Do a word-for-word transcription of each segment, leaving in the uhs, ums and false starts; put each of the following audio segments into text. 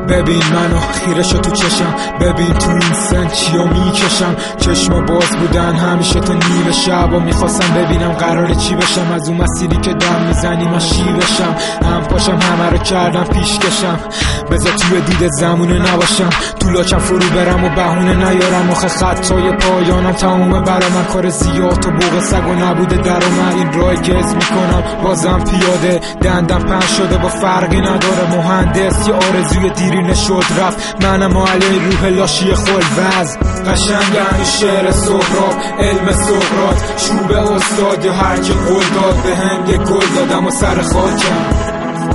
ببین منو خیرشو تو چشم، ببین تو این سن چیو میکشم. چشم باز بودن همیشه تا نیمه شب و میخواستم ببینم قراره چی بشم. از اون مسیری که دم میزنی من شی بشم، هم پاشم همه رو کردم پیش کشم. بذار توی دید زمونه نباشم، تو لاکم فرو برم و بهونه نیارم. آخه خطای پایانم تمومه برا من، کار زیاد و بوق سگ و نبوده در من. این راهی که از میکنم بازم پیاده، دندم پن شده با فرقی نداره. مهندس یا آرزوی دیری نشد رفت، منم و علی روح لاشی خلوز. قشنگ هنو شعر سهراب، علم سقراط، چوب استاد یا هر که قول داد به هم یک گل دادم و سر خاکم.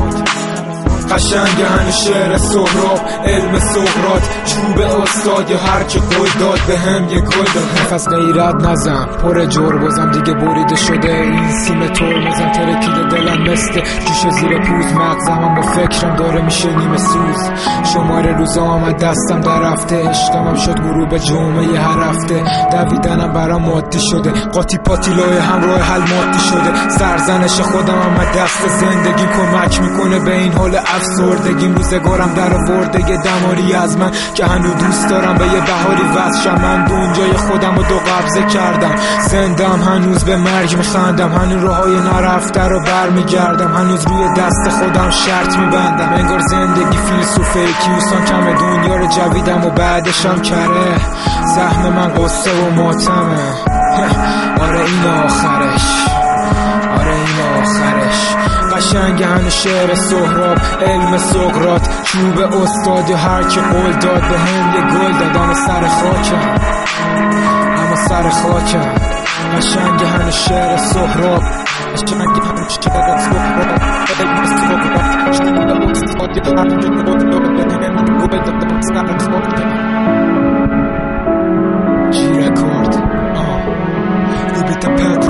قشنگ هنو شعر سهراب، علم سقراط، چوب استاد یا هر که قول داد به هم یک گل داد. نفس غیرت نزن پر جور بازم دیگه بریده شده این سیم ترمزم. ترکیده دلم مثل جوش زیر پوز، مغزم با فکرم داره میشه نیمه سوز. شماره روزا آمد دستم در رفته، عشقم شد غروب جمعه هر هفته. دویدنم برام مادی شده، قاطی پاتی لای همراه حل مادی شده. سرزنش خودم آمد دست زندگی کمک میکنه به این حال افسردگیم. روزگارم در آورده یه دماری از من که هنو دوست دارم به یه بهاری وصشم. من دنیای خودم رو دو قبضه کردم، زندم هنوز به مرگ میخندم. هنو راهای نرفته رو برمیگردم، هنوز روی دست خودم شرط میبندم. انگار زندگی فیلسوفه کیوسان کم دنیا رو جویدم و بعدشم کره. زحم من قصه و ماتمه، آره این آخرش، آره این آخرش. قشنگ هنو شعر سهراب، علم سقراط، چوب استاد یا هر که قول داد به هم یه گل دادم و سر خاکم، اما سر خاکم. قشنگ هنو شعر سهراب، قشنگ هنو شعر سهراب، علم سقراط، چوب استاد یا هر که قول داد به هم یه گل دادم و سر خاکم. G record, uh, Rubita Petra.